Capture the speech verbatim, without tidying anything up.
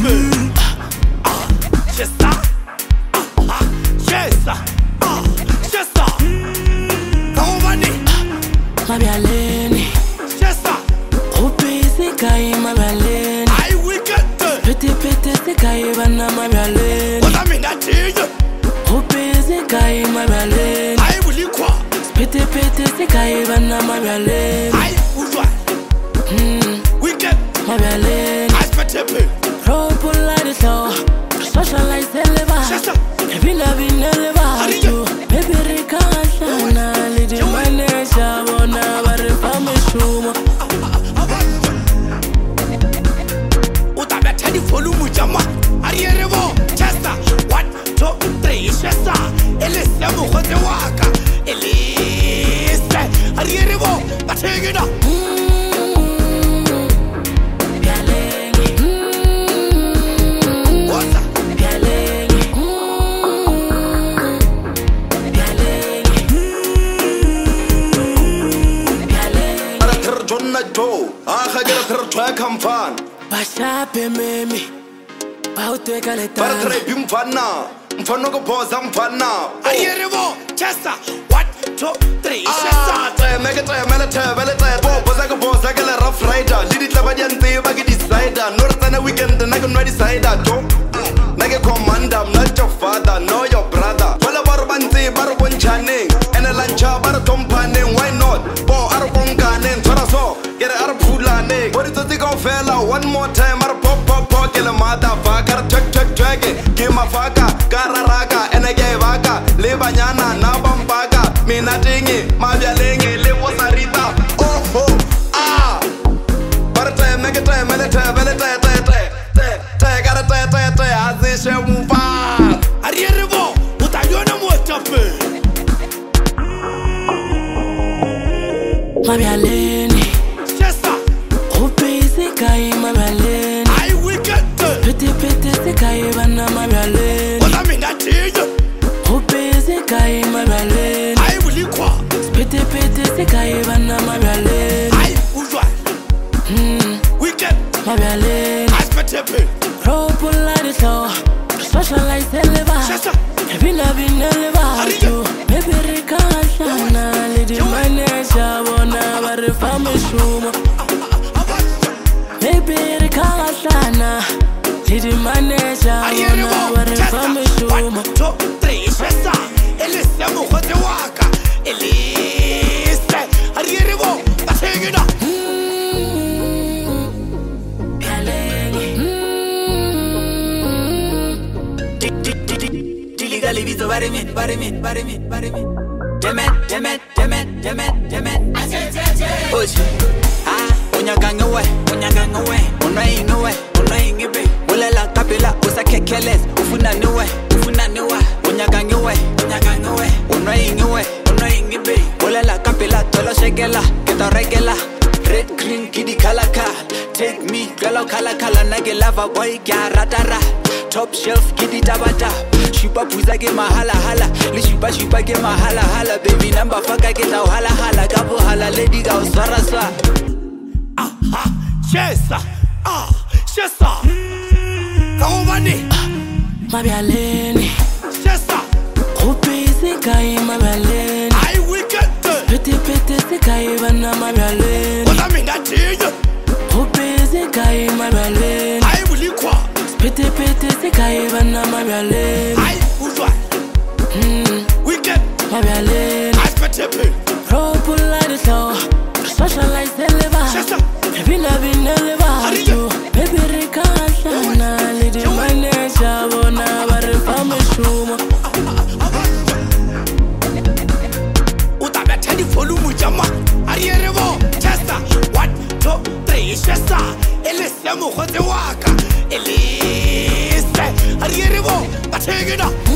Chester, Chester, Chester, Chester. Come on, Mabialeni, Chester. Upisi kai mabialeni. I wicked. Pete pete se kai bana mabialeni. What I mean that to you? Upisi kai mabialeni. I will you qua. Pete pete se kai bana mabialeni. I would what? Hmm, Wicked. mabialeni. I spent a bit. Ropola de so, socialize eleva. Chester. Evina vina eleva. Baby rikasha na lidi manesha bona bare famishuma. Uta beta di volume jama. Arrierevo. Chester. One, two, three. Chester. Elise mo khote waka. Elise. Arrierevo. Batengina. Bashape memi, bautwe kaleta. Para trepi mfana, mfano ko poza mfana. Arrierevo. Chester. One, two, three. Chester. Ah, tre mega tre mele tre mele tre. Po poza ko poza ke le rough rider. Lidi tlaba diante ba ke decider. No retsana weekend na ke no decider. Jo, na ke commander, I'm not your father, no your brother. Wala baro bantse baro bonchane. Ene lancha baro tompane. Why not? Po aro konkane. Thora so, get aro phulane. Bodi toti ko fela one more time. Aro pop pop pop ke le motherfucker. Check check check. Ke mafaka, kararaka, ene ke vaka. Le banyana na bampaka. Mina tingi, mabialenge, le wasarita. Oh oh ah. Para tre mega tre mele tre mele tre tre tre tre tre gara tre tre tre azishe mpa. Arrierevo. Utayona mo tape. Mabialeni, Chester. upisi kai mabialeni. I wicked. Pete pete se kai bana mabialeni. What I mean that to you? Upisi kai mabialeni. I will you qua. Pete pete se kai bana mabialeni. I would what? Hmm, Wicked. mabialeni. I spent a bit. Ropola de so, socialize eleva. Chester. Evina vina eleva. Baby rikasha na lidi manesha bona bare famishuma. Baby rikasha na lidi manesha bona bare famishuma. One, two, three. Chester. Elise mo khote waka. Elise. Arrierevo. Batengina. Gali viso bare me, bare me, bare me, bare me. Demet, demet, demet, demet, demet. Push. Ah, unya ganga we, unya ganga we. Una ino we, una ingibe. Ula la kapela, usa kekeles. Ufuna niwe, ufuna niwa. Unya ganga we, unya ganga we. Una inyo we, una ingibe. Ula la kapela, tolo shekela, keta regela. Red, green, kidi kala kala. Take me, galo kala kala. Nage lava boy, kya ratara. Top shelf, kidi tabata. Shupa puza ke mahala hala. Le shupa shupa ke mahala hala. Baby number faka ke tau hala hala. Kapo hala lady ga uswara swa. Aha. Chester. Ah. Chester. Come on. Mabialeni, Chester. upisi kai mabialeni. I wicked. Pete pete se kai bana mabialeni. What I mean that to you? Upisi kai mabialeni. I will you qua. Pete pete se kai bana mabialeni. I would what? Hmm, Wicked. mabialeni. I spent a bit. Ropola de so, socialize eleva. Chester. Evina vina eleva. Baby rikasha na lidi manesha bona bare famishuma. Uta beta di volume jama. Arrierevo. Chester. One, two, three. Chester. Elise mo khote waka. Elise. Arrierevo. Batengina.